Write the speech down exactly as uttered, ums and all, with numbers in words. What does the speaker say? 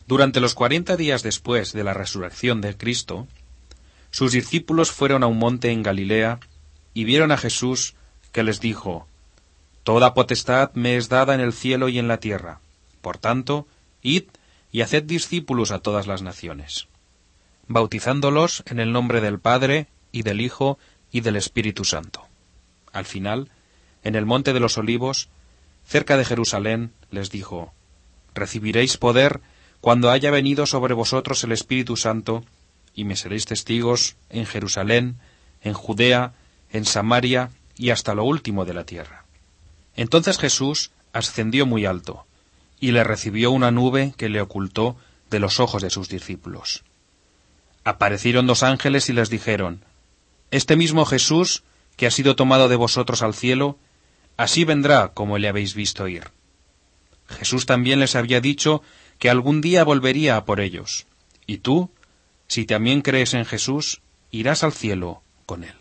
Durante los cuarenta días después de la resurrección de Cristo, sus discípulos fueron a un monte en Galilea y vieron a Jesús, que les dijo: «Toda potestad me es dada en el cielo y en la tierra. Por tanto, id y haced discípulos a todas las naciones, bautizándolos en el nombre del Padre, y del Hijo, y del Espíritu Santo». Al final, en el monte de los Olivos, cerca de Jerusalén, les dijo: «Recibiréis poder cuando haya venido sobre vosotros el Espíritu Santo, y me seréis testigos en Jerusalén, en Judea, en Samaria y hasta lo último de la tierra». Entonces Jesús ascendió muy alto, y le recibió una nube que le ocultó de los ojos de sus discípulos. Aparecieron dos ángeles y les dijeron: «Este mismo Jesús, que ha sido tomado de vosotros al cielo, así vendrá como le habéis visto ir». Jesús también les había dicho que algún día volvería a por ellos, y tú, si también crees en Jesús, irás al cielo con él.